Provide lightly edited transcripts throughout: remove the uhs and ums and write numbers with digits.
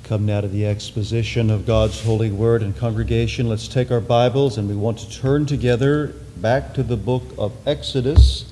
Come now to the exposition of God's holy word. And congregation, let's take our Bibles and we want to turn together back to the book of Exodus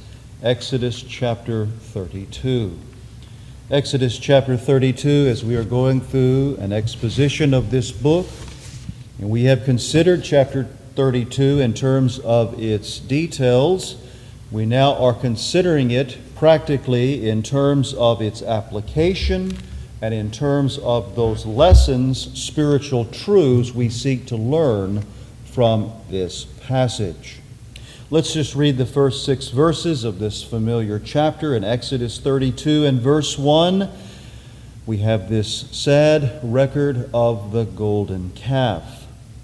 chapter 32. Exodus chapter 32, as we are going through an exposition of this book, and we have considered chapter 32 in terms of its details. We now are considering it practically in terms of its application and in terms of those lessons, spiritual truths we seek to learn from this passage. Let's just read the first 6 verses of this familiar chapter in Exodus 32 and verse 1. We have this sad record of the golden calf.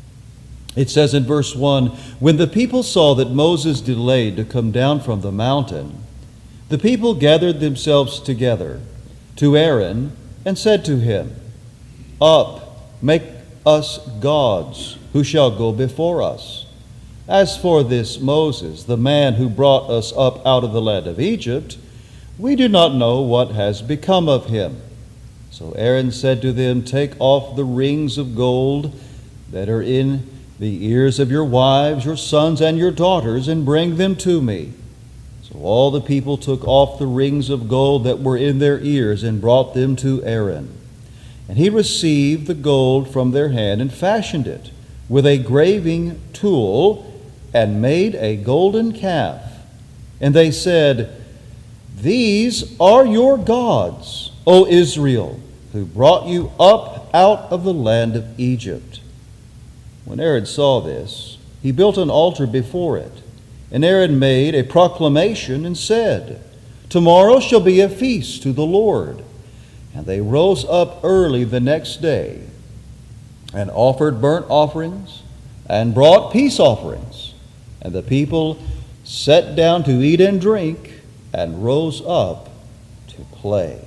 It says in verse 1, "When the people saw that Moses delayed to come down from the mountain, the people gathered themselves together to Aaron and said to him, 'Up, make us gods who shall go before us. As for this Moses, the man who brought us up out of the land of Egypt, we do not know what has become of him.' So Aaron said to them, 'Take off the rings of gold that are in the ears of your wives, your sons, and your daughters, and bring them to me.' So all the people took off the rings of gold that were in their ears and brought them to Aaron. And he received the gold from their hand and fashioned it with a graving tool and made a golden calf. And they said, 'These are your gods, O Israel, who brought you up out of the land of Egypt.' When Aaron saw this, he built an altar before it. And Aaron made a proclamation and said, 'Tomorrow shall be a feast to the Lord.' And they rose up early the next day and offered burnt offerings and brought peace offerings. And the people sat down to eat and drink and rose up to play."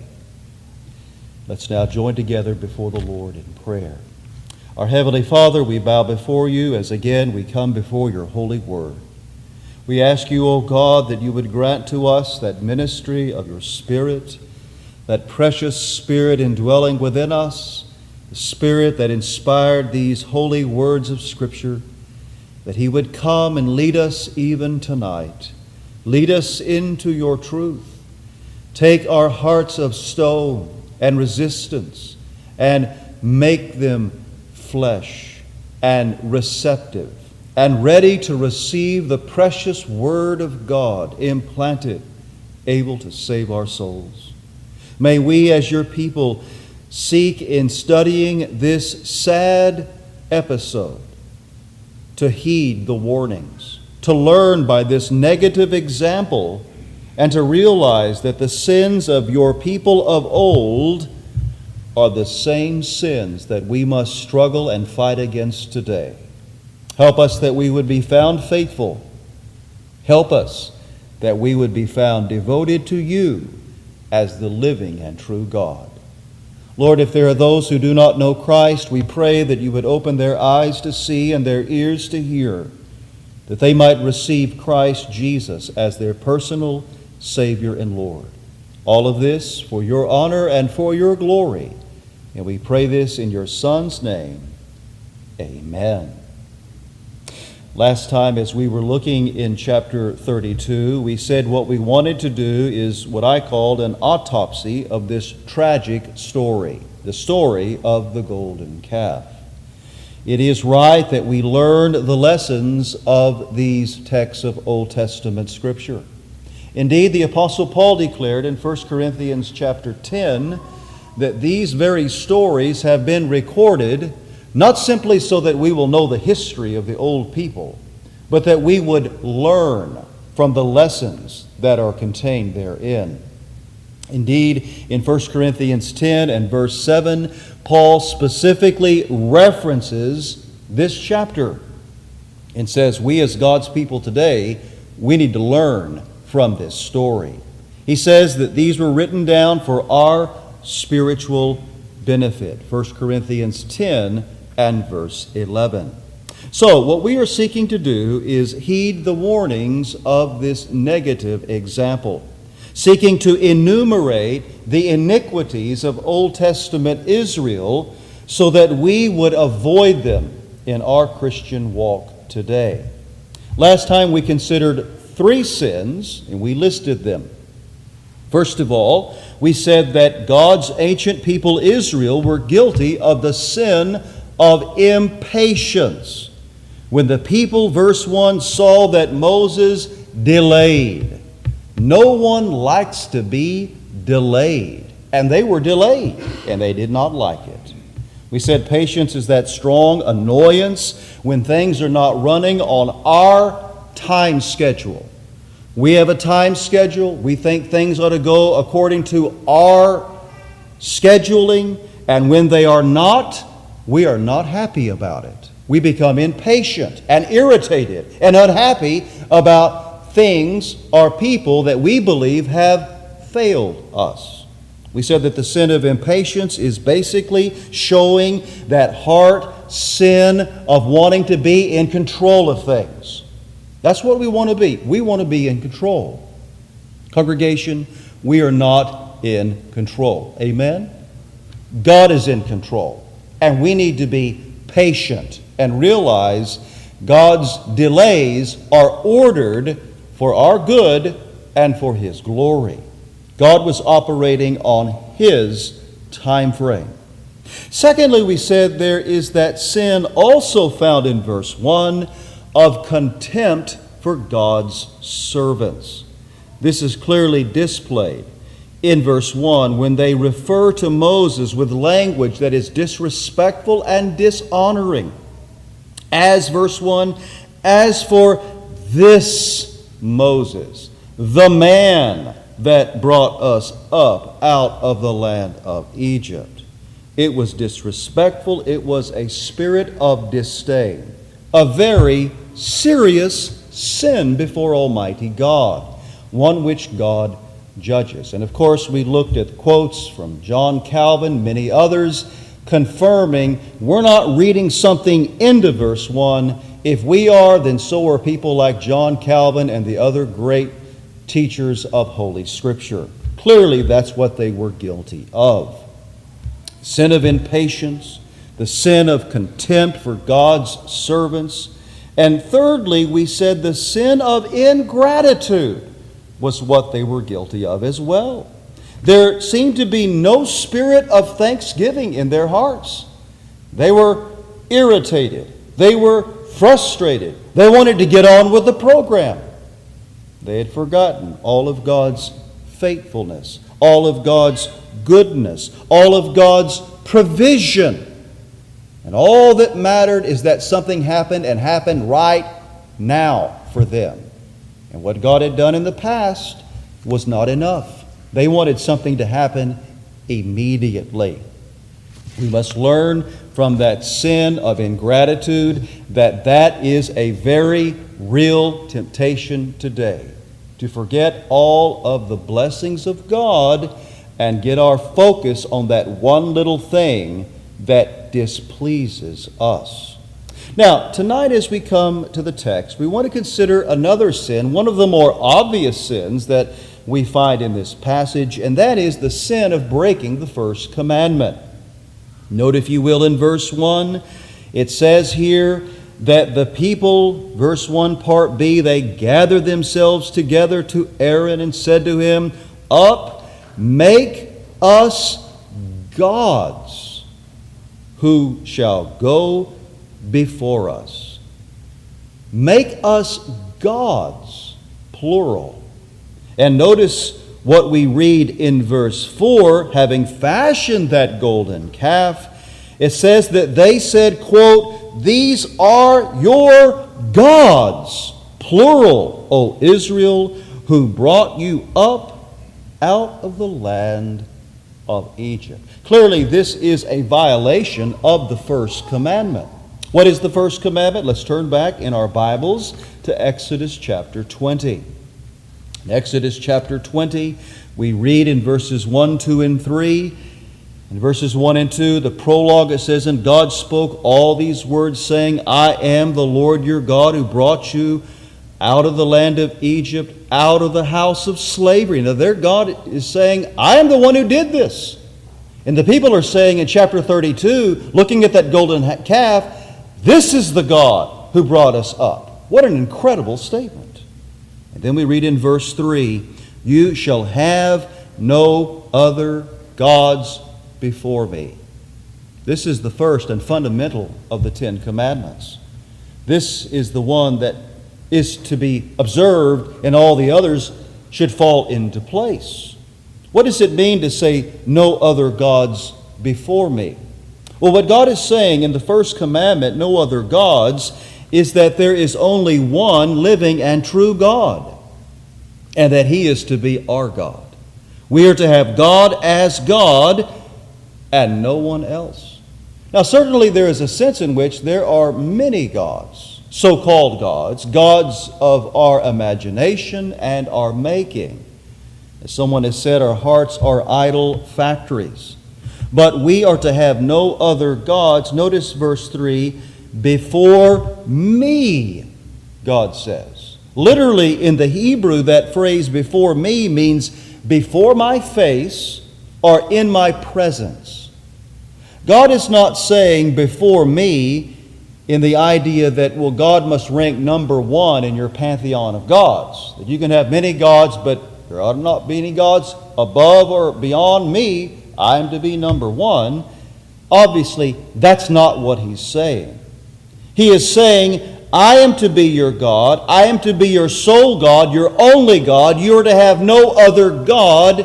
Let's now join together before the Lord in prayer. Our Heavenly Father, we bow before you as again we come before your holy word. We ask you, O God, that you would grant to us that ministry of your Spirit, that precious Spirit indwelling within us, the Spirit that inspired these holy words of Scripture, that he would come and lead us even tonight. Lead us into your truth. Take our hearts of stone and resistance and make them flesh and receptive and ready to receive the precious Word of God implanted, able to save our souls. May we as your people seek in studying this sad episode to heed the warnings, to learn by this negative example, and to realize that the sins of your people of old are the same sins that we must struggle and fight against today. Help us that we would be found faithful. Help us that we would be found devoted to you as the living and true God. Lord, if there are those who do not know Christ, we pray that you would open their eyes to see and their ears to hear, that they might receive Christ Jesus as their personal Savior and Lord. All of this for your honor and for your glory. And we pray this in your Son's name. Amen. Last time, as we were looking in chapter 32, we said what we wanted to do is what I called an autopsy of this tragic story, the story of the golden calf. It is right that we learn the lessons of these texts of Old Testament Scripture. Indeed, the Apostle Paul declared in 1 Corinthians chapter 10 that these very stories have been recorded not simply so that we will know the history of the old people, but that we would learn from the lessons that are contained therein. Indeed, in 1 Corinthians 10 and verse 7, Paul specifically references this chapter and says, we as God's people today, we need to learn from this story. He says that these were written down for our spiritual benefit. 1 Corinthians 10 and verse 11. So, what we are seeking to do is heed the warnings of this negative example, seeking to enumerate the iniquities of Old Testament Israel so that we would avoid them in our Christian walk today. Last time we considered 3 sins, and we listed them. First of all, we said that God's ancient people Israel were guilty of the sin of impatience. When the people, verse 1, saw that Moses delayed. No one likes to be delayed. And they were delayed, and they did not like it. We said patience is that strong annoyance when things are not running on our time schedule. We have a time schedule. We think things ought to go according to our scheduling, and when they are not, we are not happy about it. We become impatient and irritated and unhappy about things or people that we believe have failed us. We said that the sin of impatience is basically showing that heart sin of wanting to be in control of things. That's what we want to be. We want to be in control. Congregation, we are not in control. Amen? God is in control. And we need to be patient and realize God's delays are ordered for our good and for His glory. God was operating on His time frame. Secondly, we said there is that sin also found in verse 1 of contempt for God's servants. This is clearly displayed in verse 1 when they refer to Moses with language that is disrespectful and dishonoring. As verse 1, as for this Moses, the man that brought us up out of the land of Egypt. It was disrespectful. It was a spirit of disdain, a very serious sin before Almighty God, one which God judges. And of course, we looked at quotes from John Calvin, many others, confirming we're not reading something into verse 1. If we are, then so are people like John Calvin and the other great teachers of Holy Scripture. Clearly, that's what they were guilty of. Sin of impatience, the sin of contempt for God's servants. And thirdly, we said the sin of ingratitude was what they were guilty of as well. There seemed to be no spirit of thanksgiving in their hearts. They were irritated. They were frustrated. They wanted to get on with the program. They had forgotten all of God's faithfulness, all of God's goodness, all of God's provision. And all that mattered is that something happened and happened right now for them. And what God had done in the past was not enough. They wanted something to happen immediately. We must learn from that sin of ingratitude that is a very real temptation today, to forget all of the blessings of God and get our focus on that one little thing that displeases us. Now, tonight as we come to the text, we want to consider another sin, one of the more obvious sins that we find in this passage, and that is the sin of breaking the first commandment. Note, if you will, in verse 1, it says here that the people, verse 1, part B, they gathered themselves together to Aaron and said to him, "Up, make us gods who shall go before us." Make us gods, plural. And notice what we read in verse 4, having fashioned that golden calf, it says that they said, quote, "These are your gods, plural, O Israel, who brought you up out of the land of Egypt." Clearly, this is a violation of the first commandment. What is the first commandment? Let's turn back in our Bibles to Exodus chapter 20. In Exodus chapter 20, we read in verses 1, 2, and 3. In verses 1 and 2, the prologue, it says, "And God spoke all these words, saying, I am the Lord your God who brought you out of the land of Egypt, out of the house of slavery." Now, their God is saying, I am the one who did this. And the people are saying in chapter 32, looking at that golden calf, this is the God who brought us up. What an incredible statement. And then we read in verse 3, you shall have no other gods before me. This is the first and fundamental of the Ten Commandments. This is the one that is to be observed, and all the others should fall into place. What does it mean to say, no other gods before me? Well, what God is saying in the first commandment, no other gods, is that there is only one living and true God, and that He is to be our God. We are to have God as God and no one else. Now, certainly there is a sense in which there are many gods, so-called gods, gods of our imagination and our making. As someone has said, our hearts are idol factories. But we are to have no other gods. Notice verse 3, before me, God says. Literally in the Hebrew, that phrase before me means before my face or in my presence. God is not saying before me in the idea that, well, God must rank number one in your pantheon of gods. That you can have many gods, but there ought not be any gods above or beyond me. I am to be number one. Obviously, that's not what He's saying. He is saying, I am to be your God. I am to be your sole God, your only God. You are to have no other God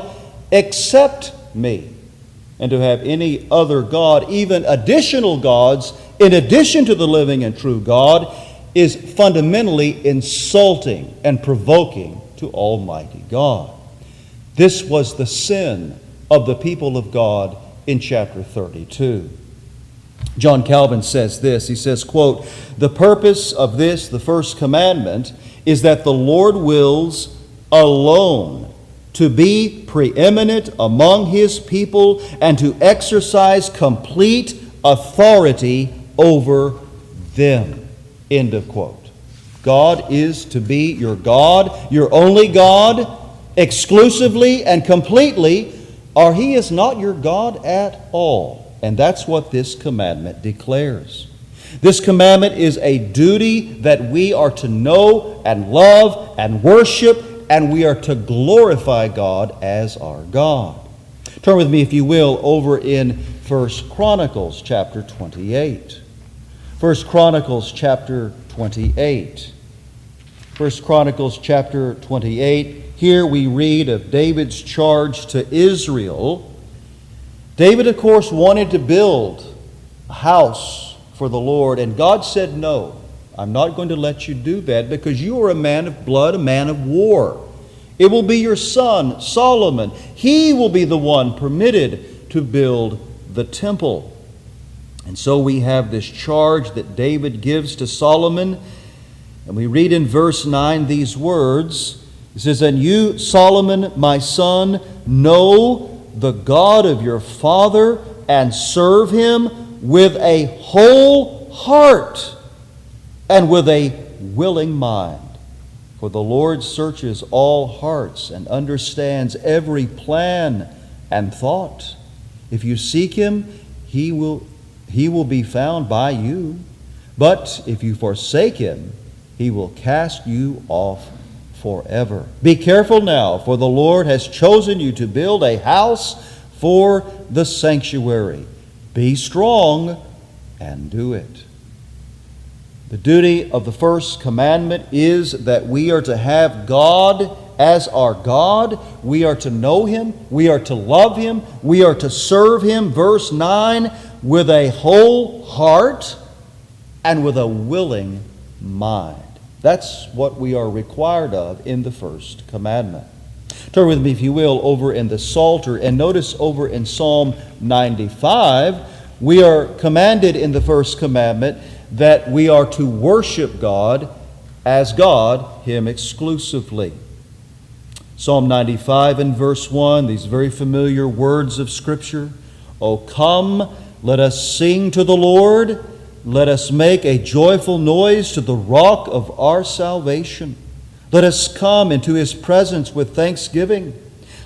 except me. And to have any other God, even additional gods, in addition to the living and true God, is fundamentally insulting and provoking to Almighty God. This was the sin of the people of God in chapter 32. John Calvin says this, he says, quote, the purpose of this, the first commandment, is that the Lord wills alone to be preeminent among His people and to exercise complete authority over them. End of quote. God is to be your God, your only God, exclusively and completely, or He is not your God at all. And that's what this commandment declares. This commandment is a duty that we are to know and love and worship, and we are to glorify God as our God. Turn with me, if you will, over in 1 Chronicles chapter 28. 1 Chronicles chapter 28. 1 Chronicles chapter 28. Here we read of David's charge to Israel. David, of course, wanted to build a house for the Lord, and God said, no, I'm not going to let you do that because you are a man of blood, a man of war. It will be your son, Solomon. He will be the one permitted to build the temple. And so we have this charge that David gives to Solomon, and we read in verse 9 these words. It says, and you, Solomon, my son, know the God of your father and serve Him with a whole heart and with a willing mind. For the Lord searches all hearts and understands every plan and thought. If you seek Him, He will be found by you. But if you forsake Him, He will cast you off forever. Be careful now, for the Lord has chosen you to build a house for the sanctuary. Be strong and do it. The duty of the first commandment is that we are to have God as our God. We are to know Him. We are to love Him. We are to serve Him, verse 9, with a whole heart and with a willing mind. That's what we are required of in the first commandment. Turn with me, if you will, over in the Psalter, and notice over in Psalm 95, we are commanded in the first commandment that we are to worship God as God, Him exclusively. Psalm 95 and verse 1, these very familiar words of Scripture. O come, let us sing to the Lord. Let us make a joyful noise to the rock of our salvation. Let us come into His presence with thanksgiving.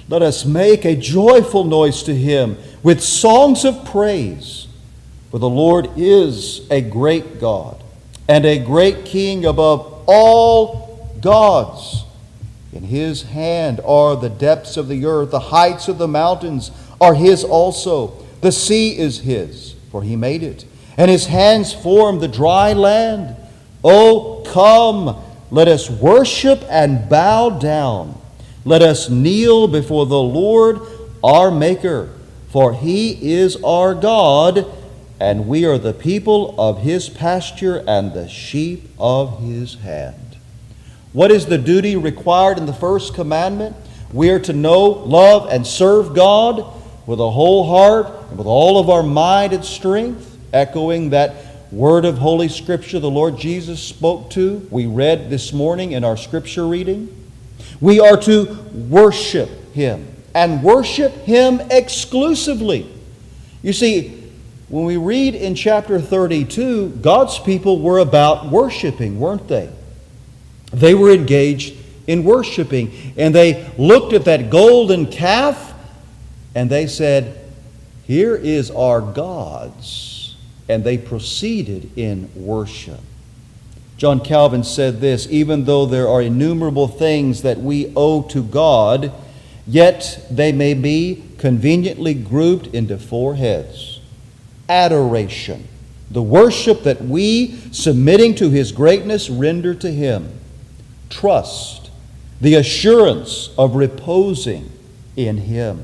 Let us make a joyful noise to him with songs of praise. For the Lord is a great God and a great King above all gods. In his hand are the depths of the earth, the heights of the mountains are his also. The sea is his, for he made it, and his hands formed the dry land. Oh, come, let us worship and bow down. Let us kneel before the Lord our Maker, for he is our God, and we are the people of his pasture and the sheep of his hand. What is the duty required in the first commandment? We are to know, love, and serve God with a whole heart and with all of our mind and strength, echoing that word of Holy Scripture the Lord Jesus spoke to, we read this morning in our Scripture reading. We are to worship him, and worship him exclusively. You see, when we read in chapter 32, God's people were about worshiping, weren't they? They were engaged in worshiping, and they looked at that golden calf, and they said, "Here is our God's," and they proceeded in worship. John Calvin said this: "Even though there are innumerable things that we owe to God, yet they may be conveniently grouped into four heads. Adoration, the worship that we, submitting to his greatness, render to him. Trust, the assurance of reposing in him.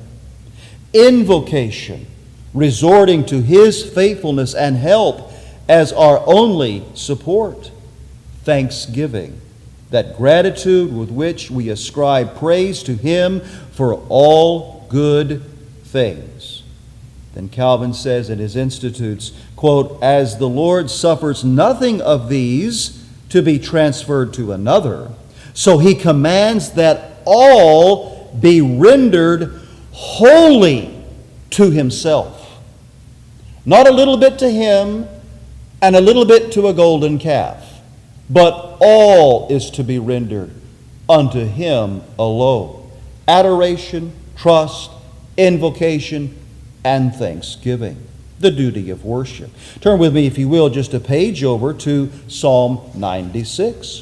Invocation, resorting to his faithfulness and help as our only support. Thanksgiving, that gratitude with which we ascribe praise to him for all good things." Then Calvin says in his Institutes, quote, "As the Lord suffers nothing of these to be transferred to another, so he commands that all be rendered wholly to himself. Not a little bit to him and a little bit to a golden calf, but all is to be rendered unto him alone. Adoration, trust, invocation, and thanksgiving. The duty of worship." Turn with me, if you will, just a page over to Psalm 96.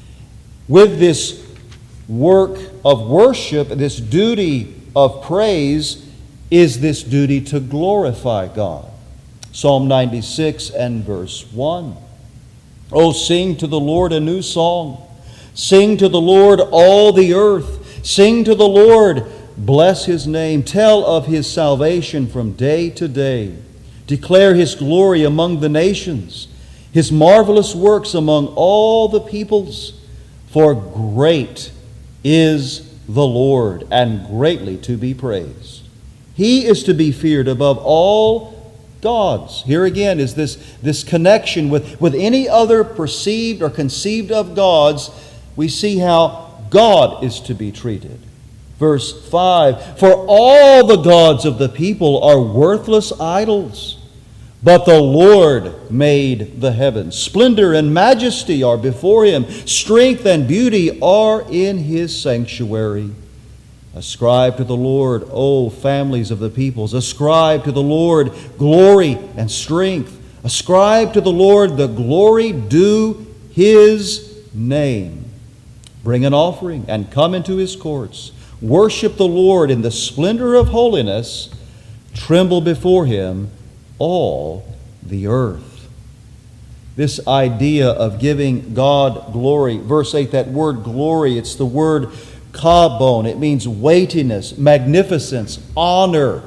With this work of worship, this duty of praise, is this duty to glorify God. Psalm 96 and verse 1. "Oh, sing to the Lord a new song. Sing to the Lord all the earth. Sing to the Lord, bless his name. Tell of his salvation from day to day. Declare his glory among the nations, his marvelous works among all the peoples. For great is the Lord, and greatly to be praised. He is to be feared above all gods." Here again is this connection with any other perceived or conceived of gods. We see how God is to be treated. Verse 5, "For all the gods of the people are worthless idols, but the Lord made the heavens. Splendor and majesty are before him. Strength and beauty are in his sanctuary. Ascribe to the Lord, O families of the peoples. Ascribe to the Lord glory and strength. Ascribe to the Lord the glory due his name. Bring an offering and come into his courts. Worship the Lord in the splendor of holiness. Tremble before him, all the earth." This idea of giving God glory. Verse 8, that word glory, it's the word kabon. It means weightiness, magnificence, honor.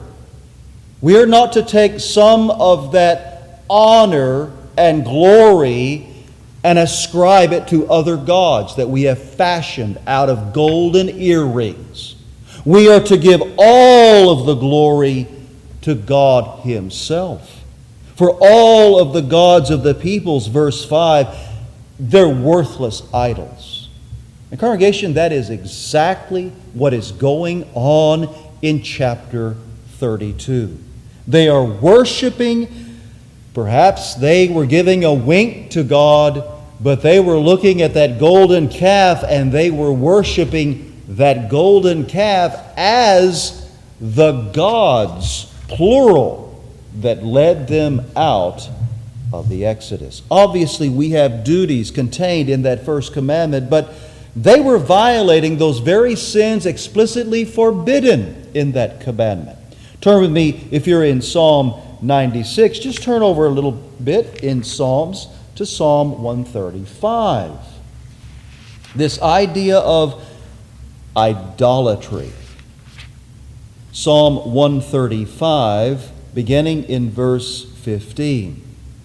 We are not to take some of that honor and glory and ascribe it to other gods that we have fashioned out of golden earrings. We are to give all of the glory to God himself. For all of the gods of the peoples, verse 5, they're worthless idols. And congregation, that is exactly what is going on in chapter 32. They are worshiping. Perhaps they were giving a wink to God, but they were looking at that golden calf and they were worshiping that golden calf as the gods, plural, that led them out of the Exodus. Obviously, we have duties contained in that first commandment, but they were violating those very sins explicitly forbidden in that commandment. Turn with me, if you're in Psalm 96, just turn over a little bit in Psalms to Psalm 135. This idea of idolatry. Psalm 135, beginning in verse 15.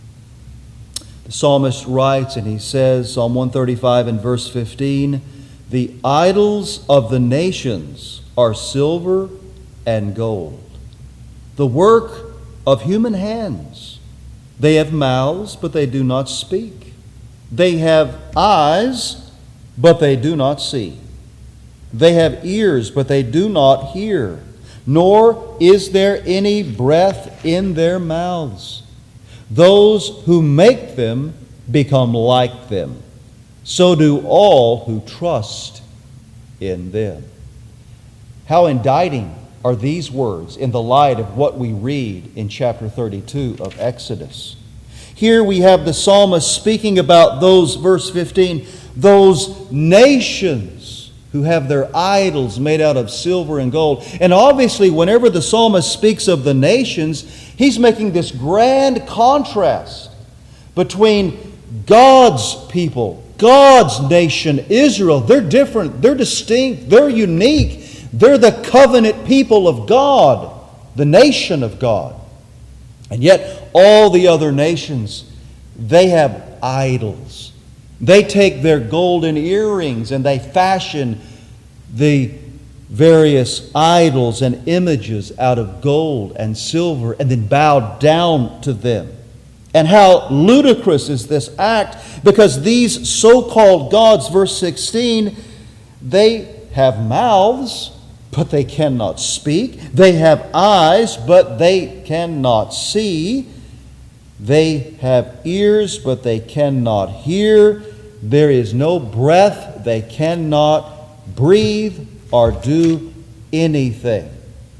The psalmist writes, and he says, Psalm 135 and verse 15, "The idols of the nations are silver and gold, the work of human hands. They have mouths, but they do not speak. They have eyes, but they do not see. They have ears, but they do not hear, nor is there any breath in their mouths. Those who make them become like them. So do all who trust in them." How indicting are these words in the light of what we read in chapter 32 of Exodus. Here we have the psalmist speaking about those, verse 15, those nations who have their idols made out of silver and gold. And obviously, whenever the psalmist speaks of the nations, he's making this grand contrast between God's people, God's nation, Israel. They're different, they're distinct, they're unique. They're the covenant people of God, the nation of God. And yet, all the other nations, they have idols. They take their golden earrings and they fashion the various idols and images out of gold and silver and then bow down to them. And how ludicrous is this act, because these so-called gods, verse 16, they have mouths, but they cannot speak. They have eyes, but they cannot see. They have ears, but they cannot hear. There is no breath. They cannot breathe or do anything.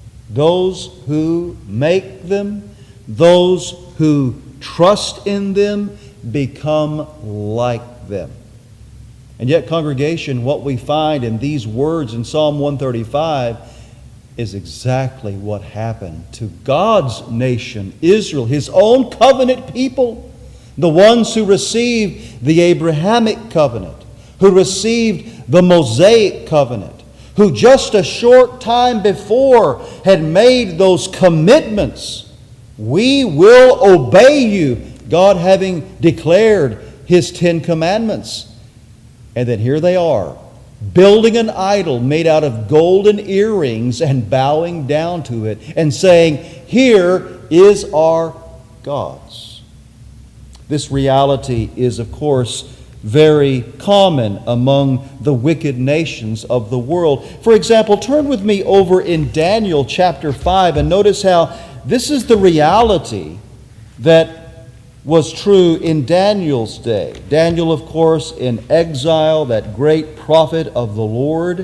Those who make them, those who trust in them, become like them. And yet, congregation, what we find in these words in Psalm 135 is exactly what happened to God's nation, Israel, His own covenant people, the ones who received the Abrahamic covenant, who received the Mosaic covenant, who just a short time before had made those commitments. We will obey you, God having declared His 10 commandments. And then here they are, building an idol made out of golden earrings and bowing down to it and saying, "Here is our gods." This reality is, of course, very common among the wicked nations of the world. For example, turn with me over in Daniel chapter 5 and notice how this is the reality that was true in Daniel's day. Daniel, of course, in exile, that great prophet of the Lord.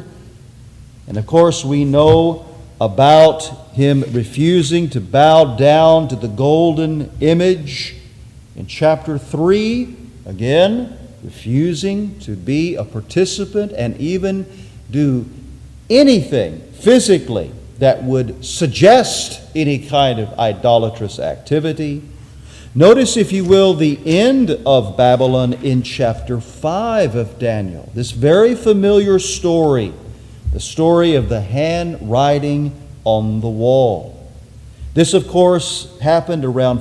And of course, we know about him refusing to bow down to the golden image. In chapter 3, again, refusing to be a participant and even do anything physically that would suggest any kind of idolatrous activity. Notice, if you will, the end of Babylon in chapter 5 of Daniel. This very familiar story, the story of the handwriting on the wall. This, of course, happened around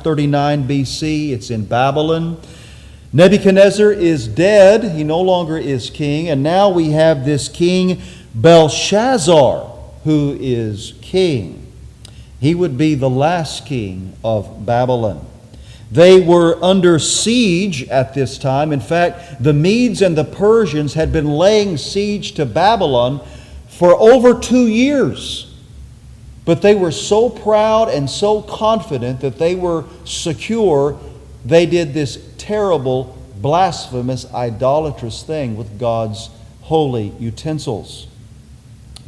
539 BC. It's in Babylon. Nebuchadnezzar is dead. He no longer is king. And now we have this king Belshazzar, who is king. He would be the last king of Babylon. They were under siege at this time. In fact, the Medes and the Persians had been laying siege to Babylon for over 2 years. But they were so proud and so confident that they were secure, they did this terrible, blasphemous, idolatrous thing with God's holy utensils.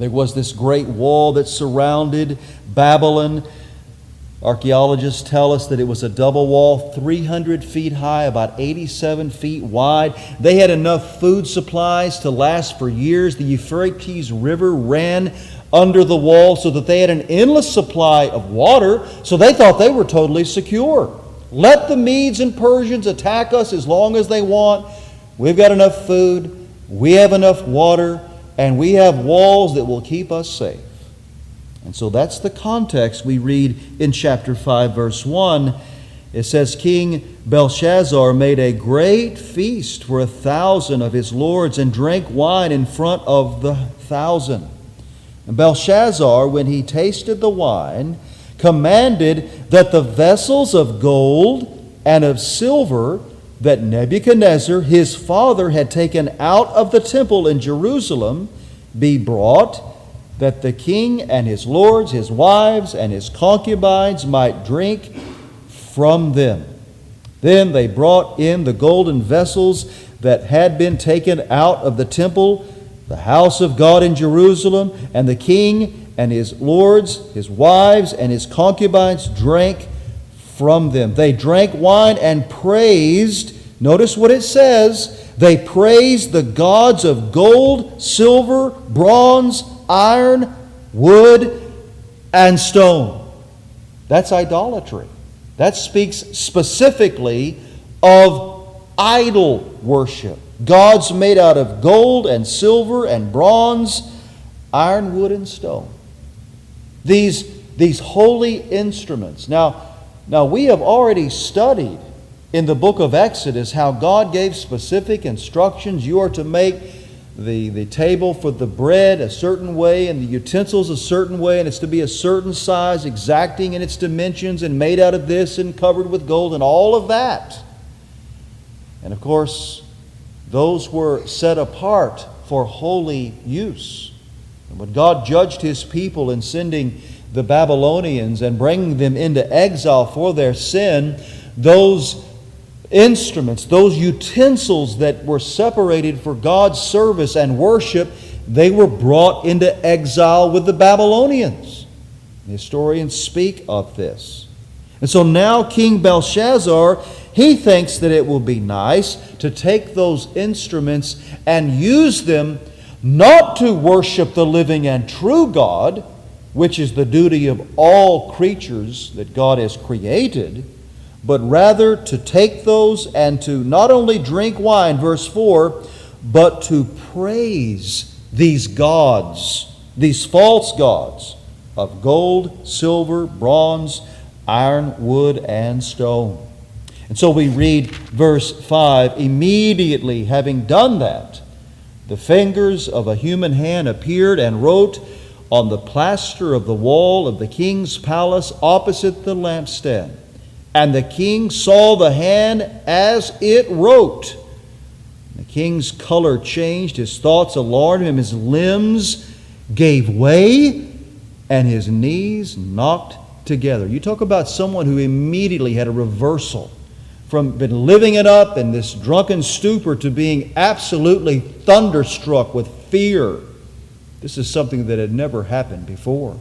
There was this great wall that surrounded Babylon. Archaeologists tell us that it was a double wall, 300 feet high, about 87 feet wide. They had enough food supplies to last for years. The Euphrates River ran under the wall so that they had an endless supply of water, so they thought they were totally secure. Let the Medes and Persians attack us as long as they want. We've got enough food, we have enough water, and we have walls that will keep us safe. And so that's the context we read in chapter 5, verse 1. It says, King Belshazzar made a great feast for 1,000 of his lords and drank wine in front of the 1,000. And Belshazzar, when he tasted the wine, commanded that the vessels of gold and of silver that Nebuchadnezzar, his father, had taken out of the temple in Jerusalem be brought, that the king and his lords, his wives, and his concubines might drink from them. Then they brought in the golden vessels that had been taken out of the temple, the house of God in Jerusalem, and the king and his lords, his wives, and his concubines drank from them. They drank wine and praised, notice what it says, they praised the gods of gold, silver, bronze, iron, wood, and stone. That's idolatry. That speaks specifically of idol worship. Gods made out of gold and silver and bronze, iron, wood, and stone. These holy instruments. Now we have already studied in the book of Exodus how God gave specific instructions. You are to make the table for the bread a certain way and the utensils a certain way, and it's to be a certain size, exacting in its dimensions, and made out of this and covered with gold and all of that. And of course, those were set apart for holy use. And when God judged His people in sending the Babylonians and bringing them into exile for their sin, those instruments, those utensils that were separated for God's service and worship, they were brought into exile with the Babylonians. The historians speak of this. And so now King Belshazzar, he thinks that it will be nice to take those instruments and use them not to worship the living and true God, which is the duty of all creatures that God has created, but rather to take those and to not only drink wine, verse 4, but to praise these gods, these false gods of gold, silver, bronze, iron, wood, and stone. And so we read verse 5, immediately having done that, the fingers of a human hand appeared and wrote on the plaster of the wall of the king's palace opposite the lampstand. And the king saw the hand as it wrote. The king's color changed, his thoughts alarmed him, his limbs gave way, and his knees knocked together. You talk about someone who immediately had a reversal from been living it up in this drunken stupor to being absolutely thunderstruck with fear. This is something that had never happened before.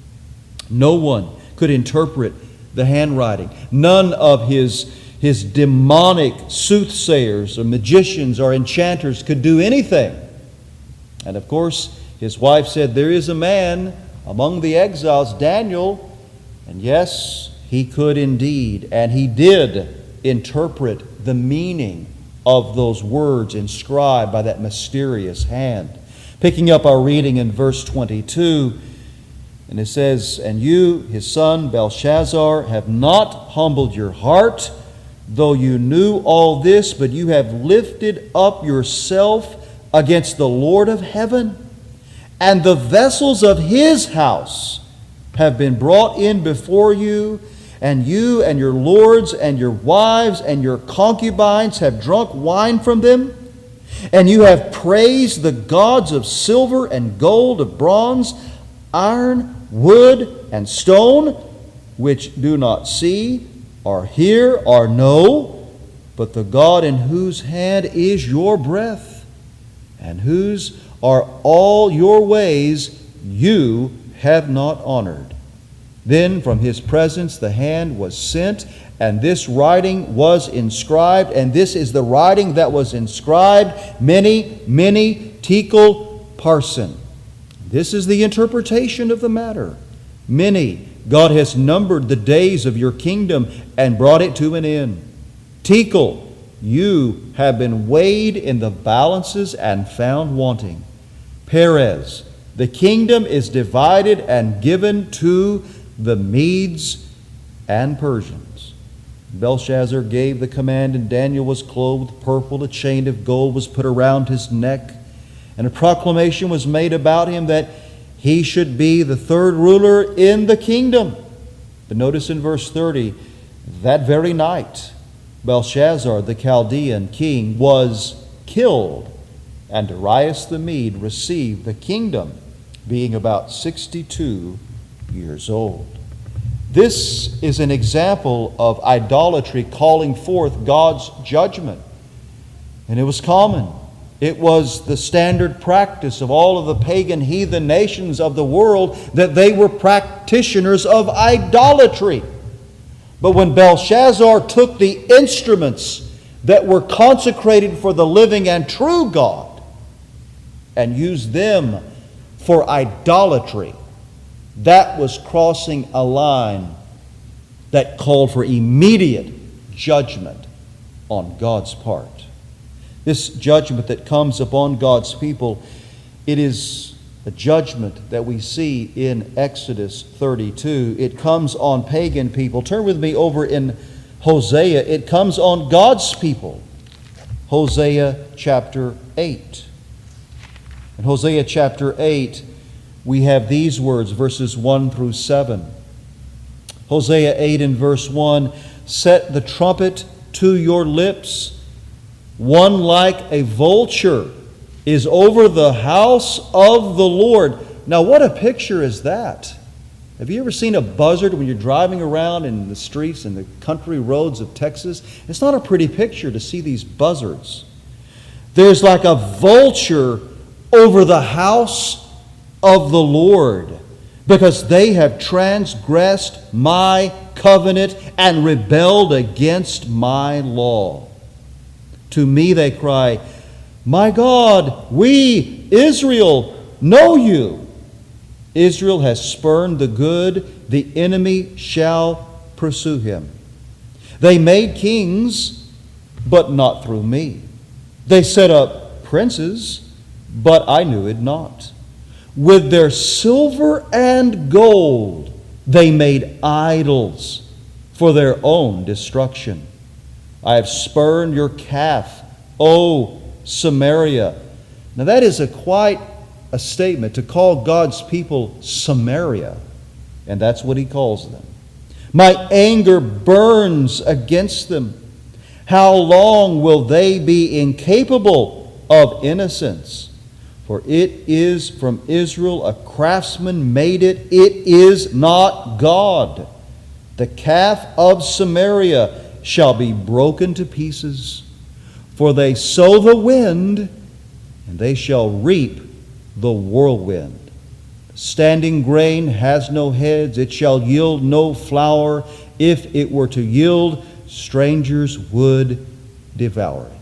No one could interpret the handwriting. None of his demonic soothsayers or magicians or enchanters could do anything. And of course, his wife said, there is a man among the exiles, Daniel, and yes, he could indeed, and he did interpret the meaning of those words inscribed by that mysterious hand. Picking up our reading in verse 22, and it says, and you, his son Belshazzar, have not humbled your heart, though you knew all this, but you have lifted up yourself against the Lord of heaven, and the vessels of his house have been brought in before you, and you and your lords and your wives and your concubines have drunk wine from them, and you have praised the gods of silver and gold, of bronze, iron, wood, and stone, which do not see, or hear, or know, but the God in whose hand is your breath, and whose are all your ways, you have not honored. Then from his presence the hand was sent, and this writing was inscribed, and this is the writing that was inscribed, many, many, tekel parsin. This is the interpretation of the matter. Many, God has numbered the days of your kingdom and brought it to an end. Tekel, you have been weighed in the balances and found wanting. Perez, the kingdom is divided and given to the Medes and Persians. Belshazzar gave the command, and Daniel was clothed with purple. A chain of gold was put around his neck, and a proclamation was made about him that he should be the third ruler in the kingdom. But notice in verse 30, that very night, Belshazzar, the Chaldean king, was killed, and Darius the Mede received the kingdom, being about 62 years old. This is an example of idolatry calling forth God's judgment. And it was common. It was the standard practice of all of the pagan heathen nations of the world that they were practitioners of idolatry. But when Belshazzar took the instruments that were consecrated for the living and true God and used them for idolatry, that was crossing a line that called for immediate judgment on God's part. This judgment that comes upon God's people, it is a judgment that we see in Exodus 32. It comes on pagan people. Turn with me over in Hosea. It comes on God's people. Hosea chapter 8. In Hosea chapter 8, we have these words, verses 1 through 7. Hosea 8 and verse 1, set the trumpet to your lips. One like a vulture is over the house of the Lord. Now, what a picture is that? Have you ever seen a buzzard when you're driving around in the streets and the country roads of Texas? It's not a pretty picture to see these buzzards. There's like a vulture over the house of the Lord, because they have transgressed my covenant and rebelled against my law. To me they cry, my God, we, Israel, know you. Israel has spurned the good, the enemy shall pursue him. They made kings, but not through me. They set up princes, but I knew it not. With their silver and gold they made idols for their own destruction. I have spurned your calf, O Samaria. Now that is quite a statement to call God's people Samaria. And that's what he calls them. My anger burns against them. How long will they be incapable of innocence? For it is from Israel a craftsman made it. It is not God. The calf of Samaria shall be broken to pieces. For they sow the wind, and they shall reap the whirlwind. Standing grain has no heads. It shall yield no flour. If it were to yield, strangers would devour it.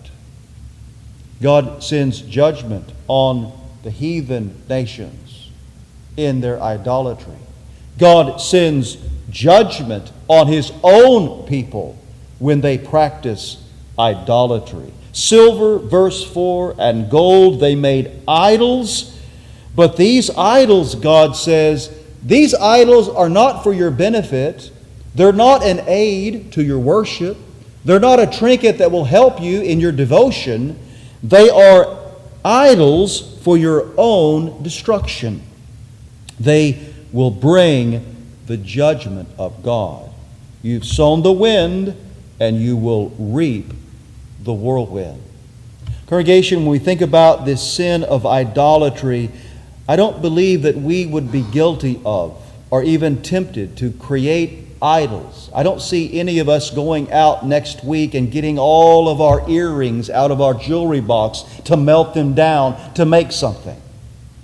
God sends judgment on the heathen nations in their idolatry. God sends judgment on his own people when they practice idolatry. Silver, verse 4, and gold they made idols. But these idols, God says, these idols are not for your benefit. They're not an aid to your worship. They're not a trinket that will help you in your devotion. They are idols for your own destruction. They will bring the judgment of God. You've sown the wind, and you will reap the whirlwind. Congregation, when we think about this sin of idolatry, I don't believe that we would be guilty of or even tempted to create idols. I don't see any of us going out next week and getting all of our earrings out of our jewelry box to melt them down to make something.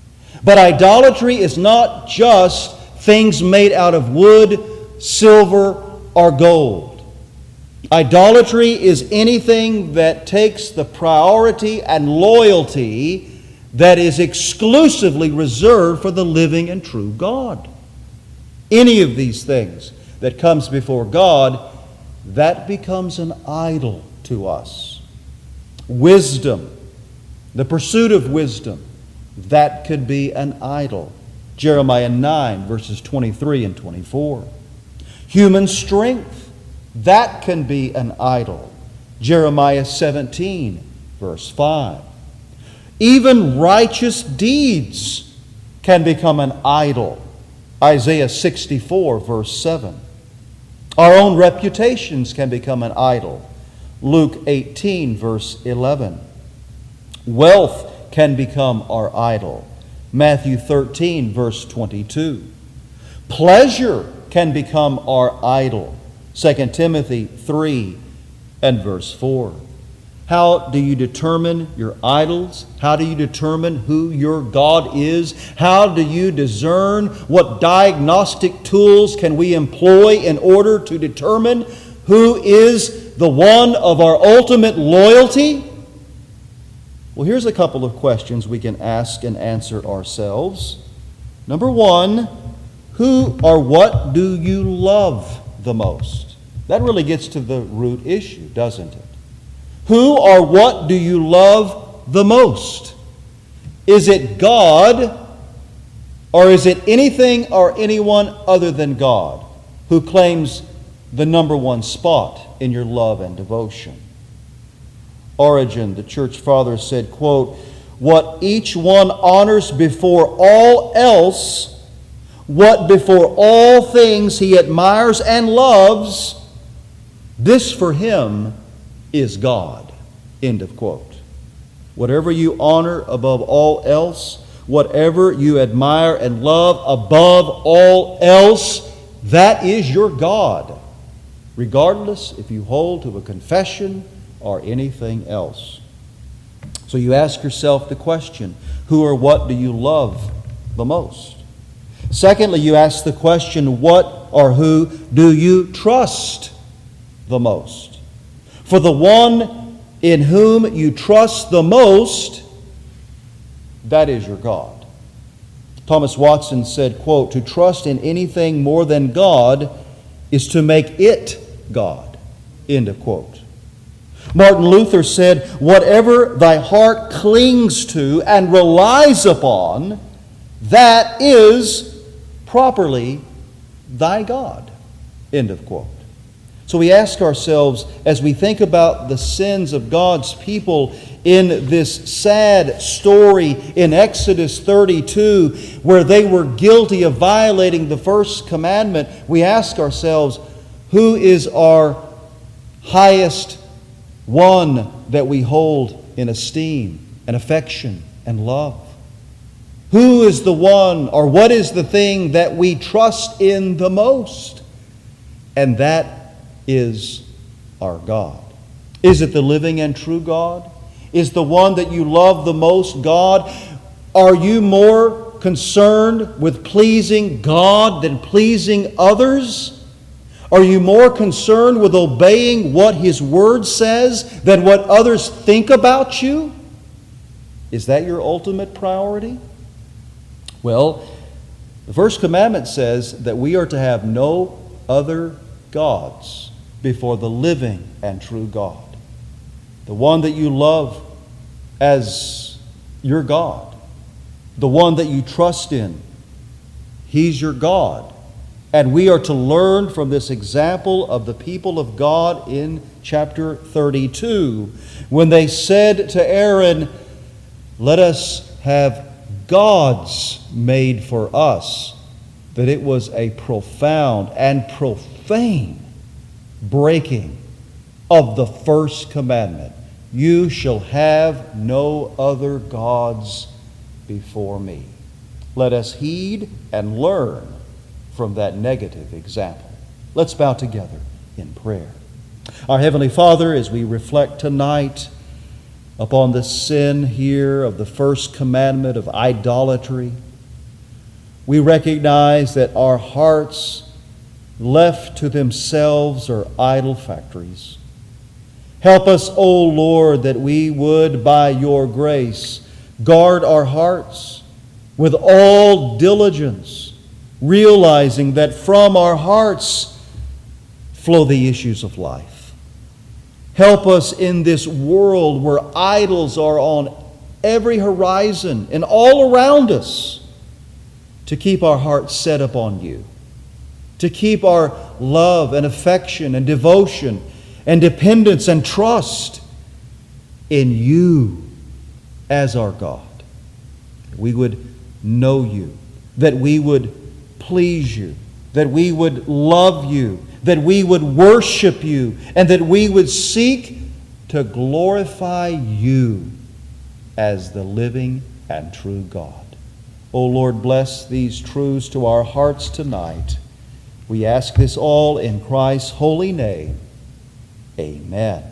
But idolatry is not just things made out of wood, silver, or gold. Idolatry is anything that takes the priority and loyalty that is exclusively reserved for the living and true God. Any of these things that comes before God, that becomes an idol to us. Wisdom, the pursuit of wisdom, that could be an idol. Jeremiah 9, verses 23 and 24. Human strength, that can be an idol. Jeremiah 17, verse 5. Even righteous deeds can become an idol. Isaiah 64, verse 7. Our own reputations can become an idol. Luke 18, verse 11. Wealth can become our idol. Matthew 13, verse 22. Pleasure can become our idol. 2 Timothy 3 and verse 4. How do you determine your idols? How do you determine who your God is? How do you discern what diagnostic tools can we employ in order to determine who is the one of our ultimate loyalty? Well, here's a couple of questions we can ask and answer ourselves. Number one, who or what do you love the most? That really gets to the root issue, doesn't it? Who or what do you love the most? Is it God, or is it anything or anyone other than God who claims the number one spot in your love and devotion? Origen, the church father, said, quote, "What each one honors before all else, what before all things he admires and loves, this for him is God." End of quote. Whatever you honor above all else, whatever you admire and love above all else, that is your God, regardless if you hold to a confession or anything else. So you ask yourself the question, who or what do you love the most? Secondly, you ask the question, what or who do you trust the most? For the one in whom you trust the most, that is your God. Thomas Watson said, quote, "To trust in anything more than God is to make it God." End of quote. Martin Luther said, "Whatever thy heart clings to and relies upon, that is properly thy God." End of quote. So we ask ourselves, as we think about the sins of God's people in this sad story in Exodus 32, where they were guilty of violating the first commandment, we ask ourselves, who is our highest one that we hold in esteem and affection and love? Who is the one, or what is the thing that we trust in the most? And that is our God. Is it the living and true God? Is the one that you love the most God? Are you more concerned with pleasing God than pleasing others? Are you more concerned with obeying what His Word says than what others think about you? Is that your ultimate priority? Well, the first commandment says that we are to have no other gods before the living and true God. The one that you love as your God, the one that you trust in, He's your God. And we are to learn from this example of the people of God in chapter 32, when they said to Aaron, "Let us have gods made for us," that it was a profound and profane breaking of the first commandment. You shall have no other gods before me. Let us heed and learn from that negative example. Let's bow together in prayer. Our Heavenly Father, as we reflect tonight upon the sin here of the first commandment of idolatry, We recognize that our hearts left to themselves are idol factories. Help us, O Lord, that we would, by your grace, guard our hearts with all diligence, realizing that from our hearts flow the issues of life. Help us in this world where idols are on every horizon and all around us to keep our hearts set upon you, to keep our love and affection and devotion and dependence and trust in you as our God. We would know you, that we would please you, that we would love you, that we would worship you, and that we would seek to glorify you as the living and true God. O Lord, bless these truths to our hearts tonight. We ask this all in Christ's holy name. Amen.